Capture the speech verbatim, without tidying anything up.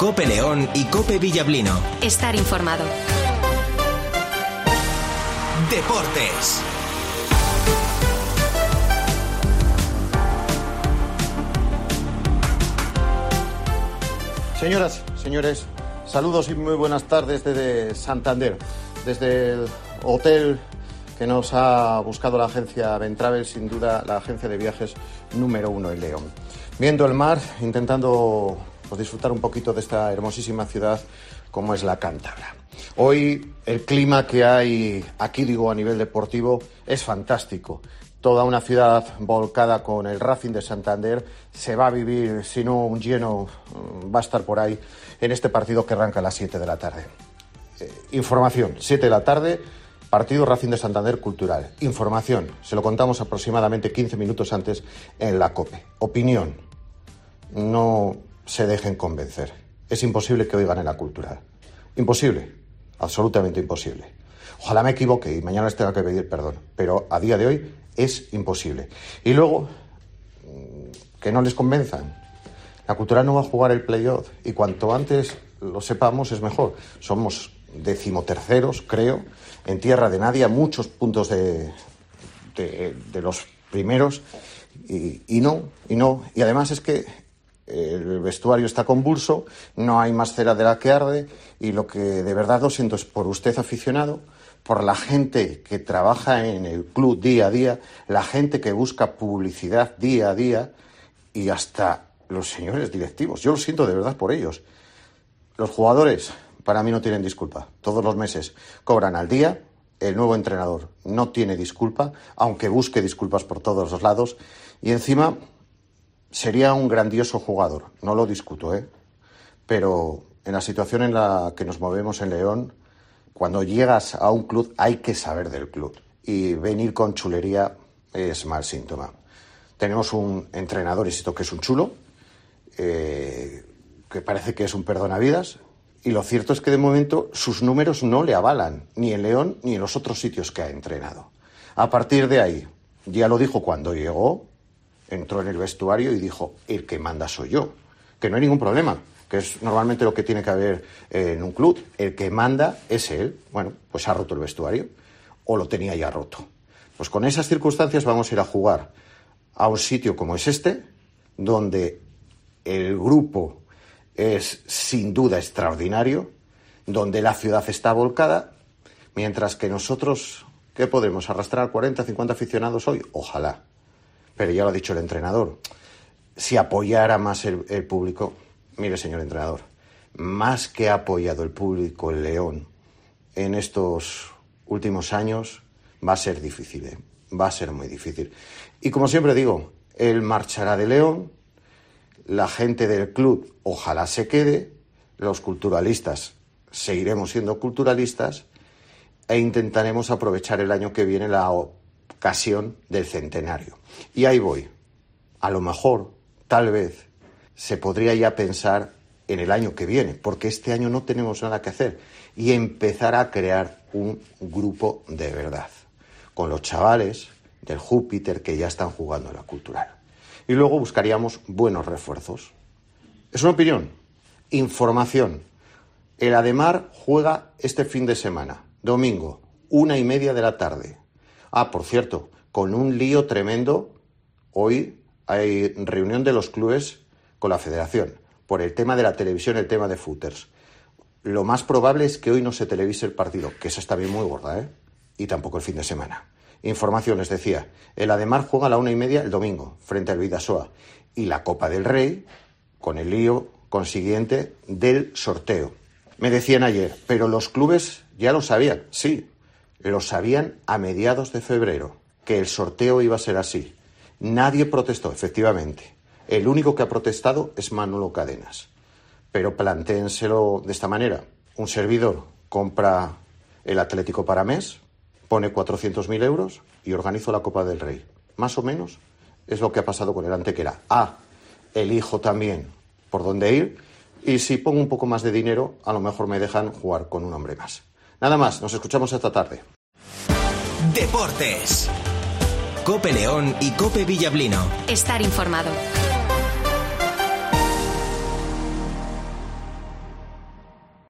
Cope León y Cope Villablino. Estar informado. Deportes. Señoras, señores, saludos y muy buenas tardes desde Santander, desde el hotel que nos ha buscado la agencia Ventravel, sin duda la agencia de viajes número uno en León. Viendo el mar, intentando pues, disfrutar un poquito de esta hermosísima ciudad como es la Cántabra. Hoy el clima que hay aquí, digo, a nivel deportivo, es fantástico. Toda una ciudad volcada con el Racing de Santander. Se va a vivir, si no un lleno, va a estar por ahí en este partido que arranca a las siete de la tarde. Eh, información, siete de la tarde, partido Racing de Santander Cultural. Información, se lo contamos aproximadamente quince minutos antes en la COPE. Opinión, no se dejen convencer. Es imposible que oigan en la Cultural. Imposible, absolutamente imposible. Ojalá me equivoque y mañana les tenga que pedir perdón, pero a día de hoy es imposible. Y luego, que no les convenzan. La Cultural no va a jugar el playoff y cuanto antes lo sepamos es mejor. Somos decimoterceros, creo, en tierra de nadie, a muchos puntos de, de, de los primeros. Y, y no, y no. Y además es que el vestuario está convulso, no hay más cera de la que arde y lo que de verdad lo siento es por usted aficionado, por la gente que trabaja en el club día a día, la gente que busca publicidad día a día y hasta los señores directivos. Yo lo siento de verdad por ellos. Los jugadores para mí no tienen disculpa. Todos los meses cobran al día. El nuevo entrenador no tiene disculpa, aunque busque disculpas por todos los lados. Y encima sería un grandioso jugador, no lo discuto, ¿eh? Pero en la situación en la que nos movemos en León, cuando llegas a un club hay que saber del club. Y venir con chulería es mal síntoma. Tenemos un entrenador, insisto, que es un chulo, eh, que parece que es un perdonavidas, y lo cierto es que de momento sus números no le avalan, ni en León ni en los otros sitios que ha entrenado. A partir de ahí, ya lo dijo cuando llegó, entró en el vestuario y dijo, el que manda soy yo, que no hay ningún problema, que es normalmente lo que tiene que haber eh, en un club. El que manda es él. Bueno, pues ha roto el vestuario, o lo tenía ya roto. Pues con esas circunstancias vamos a ir a jugar a un sitio como es este, donde el grupo es sin duda extraordinario, donde la ciudad está volcada, mientras que nosotros, ¿qué podemos? ¿Arrastrar cuarenta, cincuenta aficionados hoy? Ojalá. Pero ya lo ha dicho el entrenador, si apoyara más el, el público, mire señor entrenador, más que ha apoyado el público el León en estos últimos años, va a ser difícil, ¿eh? Va a ser muy difícil. Y como siempre digo, él marchará de León, la gente del club ojalá se quede, los culturalistas seguiremos siendo culturalistas e intentaremos aprovechar el año que viene la ocasión del centenario. Y ahí voy. A lo mejor, tal vez, se podría ya pensar en el año que viene, porque este año no tenemos nada que hacer, y empezar a crear un grupo de verdad, con los chavales del Júpiter que ya están jugando en la Cultural. Y luego buscaríamos buenos refuerzos. Es una opinión. Información. El Ademar juega este fin de semana, domingo, una y media de la tarde. Ah, por cierto, con un lío tremendo, hoy hay reunión de los clubes con la federación por el tema de la televisión, el tema de footers. Lo más probable es que hoy no se televise el partido, que esa está bien muy gorda, ¿eh? Y tampoco el fin de semana. Información, les decía, el Ademar juega a la una y media el domingo, frente al Bidasoa, y la Copa del Rey, con el lío consiguiente del sorteo. Me decían ayer, pero los clubes ya lo sabían. Sí, lo sabían a mediados de febrero, que el sorteo iba a ser así. Nadie protestó, efectivamente. El único que ha protestado es Manolo Cadenas. Pero plantéenselo de esta manera. Un servidor compra el Atlético para mes, pone cuatrocientos mil euros y organizo la Copa del Rey. Más o menos es lo que ha pasado con el Antequera. Ah, elijo también por dónde ir y si pongo un poco más de dinero, a lo mejor me dejan jugar con un hombre más. Nada más, nos escuchamos esta tarde. Deportes. Cope León y Cope Villablino. Estar informado.